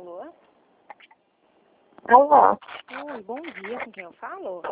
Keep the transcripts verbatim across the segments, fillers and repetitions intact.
Alô? Alô? Oi, bom dia, com quem eu falo?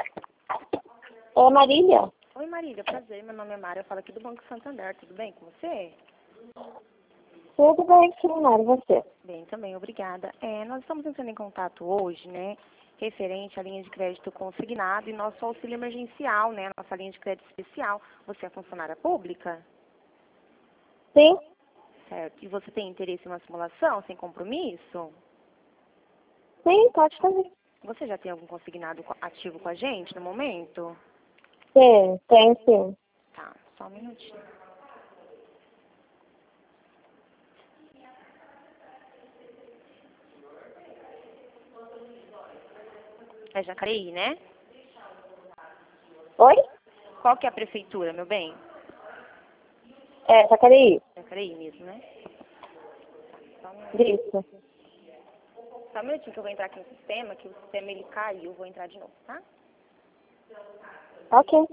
É Marília? Oi, Marília, prazer, meu nome é Mara, eu falo aqui do Banco Santander, tudo bem com você? Tudo bem, Silmar, e você? Bem, também, obrigada. É, nós estamos entrando em contato hoje, né, referente à linha de crédito consignado e nosso auxílio emergencial, né, nossa linha de crédito especial. Você é funcionária pública? Sim, Certo. E você tem interesse em uma simulação sem compromisso? sim, pode fazer. Você já tem algum consignado co- ativo com a gente no momento? Sim, tem sim. Tá, só um minutinho. É Jacareí, né? Oi? Qual que é a prefeitura, meu bem? É, Jacareí. Jacareí mesmo, né? Só um minutinho. Isso. Só um minutinho que eu vou entrar aqui no sistema, que o sistema ele caiu, vou entrar de novo, tá? Ok.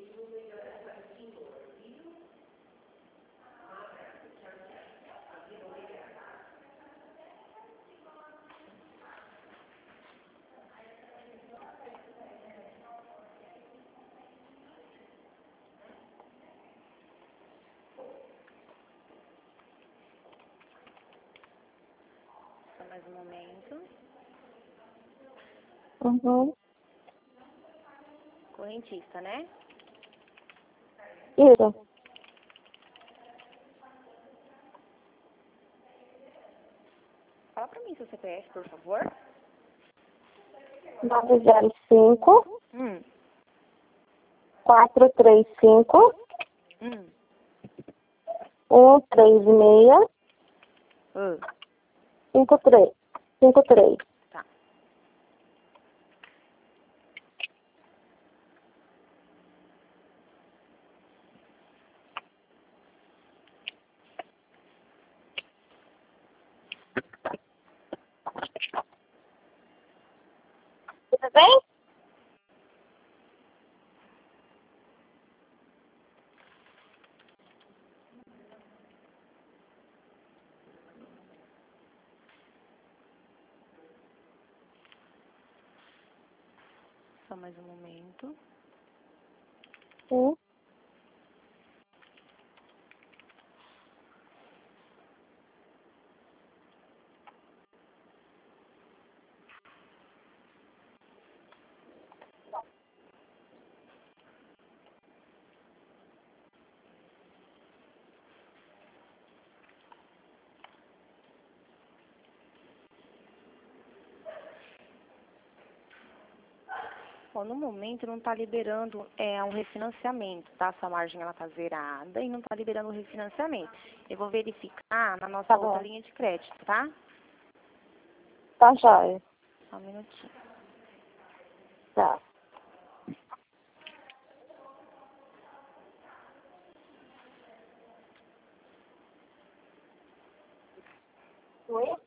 Só mais um momento. Uhum. Correntista, né? Isso. Fala pra mim seu C P F, por favor. nove zero cinco, Hum, quatro três cinco, hum. um três seis, Uh, cinco três. cinco três. tá. Tudo bem? Só mais um momento. Sim. Bom, no momento não está liberando é, um refinanciamento, tá? Sua margem ela tá zerada e não está liberando o refinanciamento. Eu vou verificar na nossa Tá outra bom. linha de crédito, tá? Tá jóia. Só um minutinho. Tá. Oi?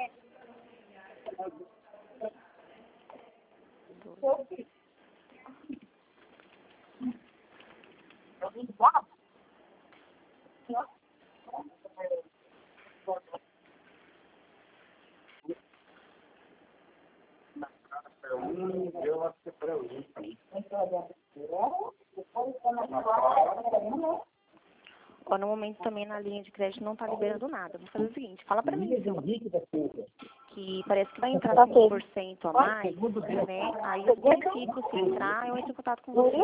Ó, no momento também na linha de crédito não está liberando nada. Vou fazer o seguinte, fala pra mim, seu, que parece que vai entrar Ok. cinco por cento a mais, né? Aí eu verifico se entrar, eu entro em contato com você.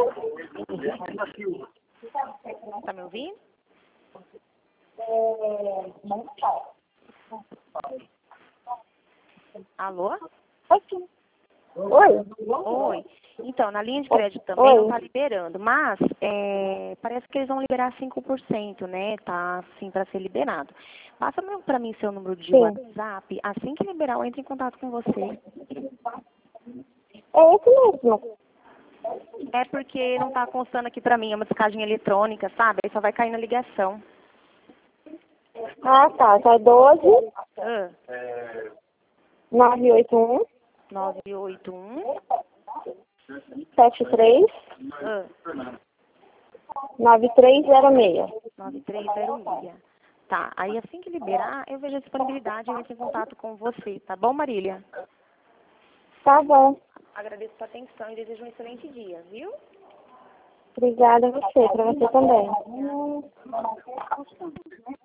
Tá me ouvindo? Alô? Ok. Oi? Oi. Então, na linha de crédito também Oi. não está liberando, mas é, parece que eles vão liberar cinco por cento, né? Tá assim para ser liberado. Passa para mim seu número de Sim. WhatsApp. Assim que liberar, eu entro em contato com você. É esse mesmo. É porque não está constando aqui para mim, é uma descagem eletrônica, sabe? Aí só vai cair na ligação. Ah, tá. Tá doze, Ah, nove oito um, nove oito um. sete três, Ah, nove três zero seis. nove três zero seis. Tá, aí assim que liberar, eu vejo a disponibilidade e eu entro em contato com você, tá bom, Marília? Tá bom. Agradeço a sua atenção e desejo um excelente dia, viu? Obrigada a você, para você também.